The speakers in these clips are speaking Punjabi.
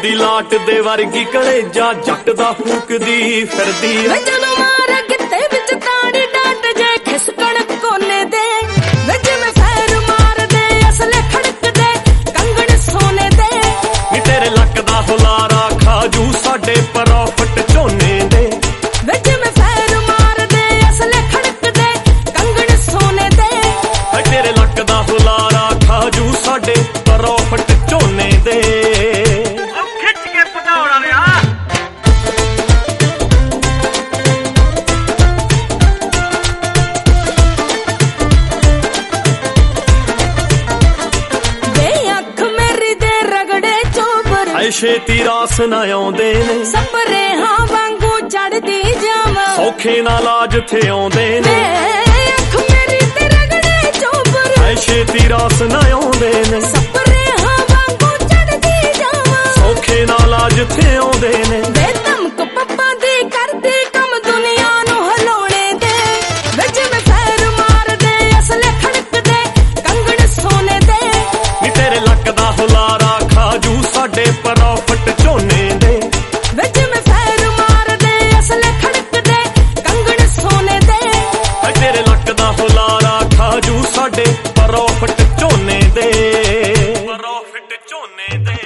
ਦੀ ਲਾਟ ਦੇ ਵਰਗੀ ਕਲੇਜਾ ਜੱਟ ਦਾ ਫੂਕਦੀ ਫਿਰਦੀ ਵੇ ਜਦੋਂ ਮਾਰ ਕਿਤੇ ਵਿੱਚ ਤਾੜੀ ਡਾਟ ਜੇ ਖਿਸਕਣ ਕੋਨੇ ਦੇ ਵੇ ਜਿਵੇਂ ਫੈਰ ਮਾਰਦੇ ਅਸਲੇ ਖੜਕਦੇ ਕੰਗਣ ਸੋਨੇ ਦੇ ਨੀ ਤੇਰੇ ਲੱਕ ਦਾ ਹੁਲਾਰਾ ਖਾਜੂ ਸਾਡੇ ਪ੍ਰੋਫਿਟ ਝੋਨੇ ਦੇ ਵੇ ਜਿਵੇਂ ਫੈਰ ਮਾਰਦੇ ਅਸਲੇ ਖੜਕਦੇ ਕੰਗਣ ਸੋਨੇ ਦੇ ਤੇਰੇ ਲੱਕ ਦਾ ਹੁਲਾਰਾ ਖਾਜੂ ਸਾਡੇ ਪ੍ਰੋਫਿਟ ਝੋਨੇ ਦੇ ਖਿੱਚ ਕੇ ਭਜਾਉਣਾ ਰਿਆ ਛੇਤੀ ਰਾਸ ਨਾ ਆਉਂਦੇ ਨੇ ਸਪਰੇਹਾਂ ਵਾਂਗੂ ਚੜਦੀ ਜਾਵਾਂ ਸੌਖੇ ਨਾਲ ਆ ਜਿੱਥੇ ਆਉਂਦੇ ਨੇ ਅੱਖ ਮੇਰੀ ਤੇ ਰਗੜੇ ਚੋਬਰ ਛੇਤੀ ਰਾਸ ਨਾ ਆਉਂਦੇ ਨੇ ਸਪਰੇਹਾਂ ਵਾਂਗੂ ਚੜਦੀ ਜਾਵਾਂ ਸੌਖੇ ਨਾਲ ਆ ਜਿੱਥੇ ਆਉਂਦੇ ਨੇ ਵੇ ਧਮਕ ਪੱਪਾਂ ਦੀ ਕਰਦੀ ਕੰਮ ਦੁਨੀਆ ਨੂੰ ਹਲਾਉਣੇ ਦੇ ਵੇ ਜਿਵੇਂ ਫੈਰ ਮਾਰਦੇ ਅਸਲੇ ਖੜਕਦੇ ਕੰਗਣ ਸੋਨੇ ਦੇ ਨੀ ਤੇਰੇ ਲੱਕ ਦਾ ਹੁਲਾਰਾ ਖਾਜੂ ਸਾਡੇ ਪ੍ਰੋਫਿਟ ਝੋਨੇ ਦੇ ਵੇ ਜਿਵੇਂ ਫੈਰ ਮਾਰਦੇ ਅਸਲੇ ਖੜਕਦੇ ਕੰਗਣ ਸੋਨੇ ਦੇ ਤੇਰੇ ਲੱਕ ਦਾ ਹੁਲਾਰਾ ਖਾਜੂ ਸਾਡੇ ਪ੍ਰੋਫਿਟ ਝੋਨੇ ਦੇ ਪ੍ਰੋਫਿਟ ਝੋਨੇ ਦੇ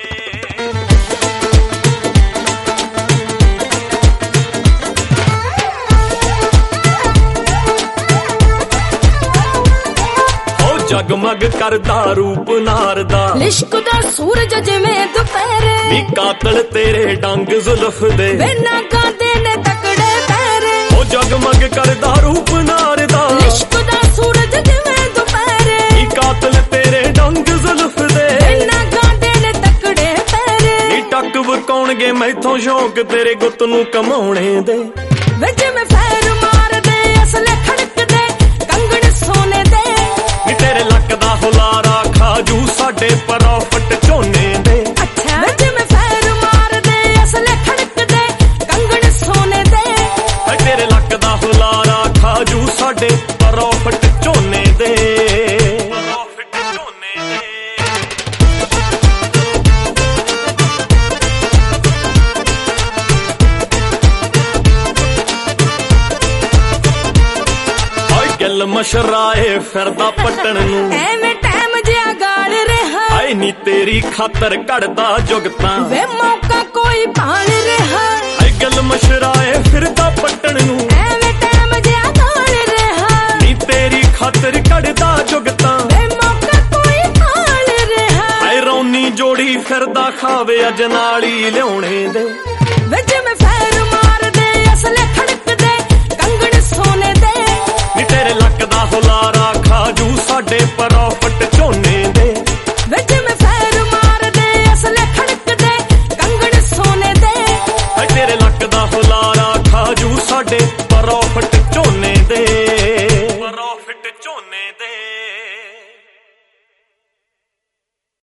ਜਗਮਗ ਕਰਦਾ ਰੂਪ ਨਾਰ ਦਾ ਲਿਸ਼ਕਦਾ ਸੂਰਜ ਜਿਵੇਂ ਦੁਪਹਿਰੇ ਨੀ ਕਾਤਲ ਤੇਰੇ ਡੰਗ ਜ਼ੁਲਫ ਦੇ ਵੇ ਨਾਗਾਂ ਨੇ ਤਕੜੇ ਪੈਰੇ ਉਹ ਜਗਮਗ ਕਰਦਾ ਰੂਪ ਨਾਰ ਦਾ ਲਿਸ਼ਕਦਾ ਸੂਰਜ ਜਿਵੇਂ ਦੁਪਹਿਰੇ ਨੀ ਕਾਤਲ ਤੇਰੇ ਡੰਗ ਜ਼ੁਲਫ ਦੇ ਵੇ ਨਾਗਾਂ ਨੇ ਤਕੜੇ ਪੈਰੇ ਨੀ ਟੱਕ ਵਕਾਉਣਗੇ ਮੈਥੋਂ ਸ਼ੌਕ ਤੇਰੇ ਗੁੱਤ ਨੂੰ ਕਮਾਉਣੇ ਦੇ ਵੇ ਜਿਵੇਂ ਫੈਰ ਮਾਰਦੇ ਅਸਲੇ ਖੜਕਦੇ ਕੰਗਣ ਸੋਨੇ ਦੇ ਨੀ ਤੇਰੇ ਲੱਕ ਦਾ ਹੁਲਾਰਾ ਖਾਜੂ ਸਾਡੇ ਪ੍ਰੋਫਿਟ ਝੋਨੇ ਦੇ ਅੱਛਾ ਵੇ ਜਿਵੇਂ ਫੈਰ ਮਾਰਦੇ ਅਸਲੇ ਖੜਕਦੇ ਕੰਗਣ ਸੋਨੇ ਦੇ ਤੇਰੇ ਲੱਕ ਦਾ ਹੁਲਾਰਾ ਖਾਜੂ ਸਾਡੇ ਪ੍ਰੋਫਿਟ ਝੋਨੇ ਦੇ ਪ੍ਰੋਫਿਟ ਝੋਨੇ ਦੇ ਗੱਲ ਮਸ਼ਰਾਏ ਫਿਰਦਾ ਪਟਣ ਨੂੰ ਐਵੇਂ ਟਾਈਮ ਜਿਆ ਗਾਲ ਰਿਹਾ ਆਏ ਨੀ ਤੇਰੀ ਖਾਤਰ ਘੜਦਾ ਜੁਗਤਾਂ ਵੇ ਮੌਕਾ ਕੋਈ ਭਾਲ ਰਿਹਾ ਆਏ ਗੱਲ ਮਸ਼ਰਾਏ ਫਿਰਦਾ ਪਟਣ ਨੂੰ ਐਵੇਂ ਟਾਈਮ ਜਿਆ ਗਾਲ ਰਿਹਾ ਨੀ ਤੇਰੀ ਖਾਤਰ ਘੜਦਾ ਜੁਗਤਾਂ ਵੇ ਮੌਕਾ ਕੋਈ ਭਾਲ ਰਿਹਾ ਆਏ ਰੌਣੀ ਜੋੜੀ ਫਿਰਦਾ ਖਾਵੇ ਅੱਜ ਨਾਲ ਹੀ ਲਿਆਉਣੇ ਦੇ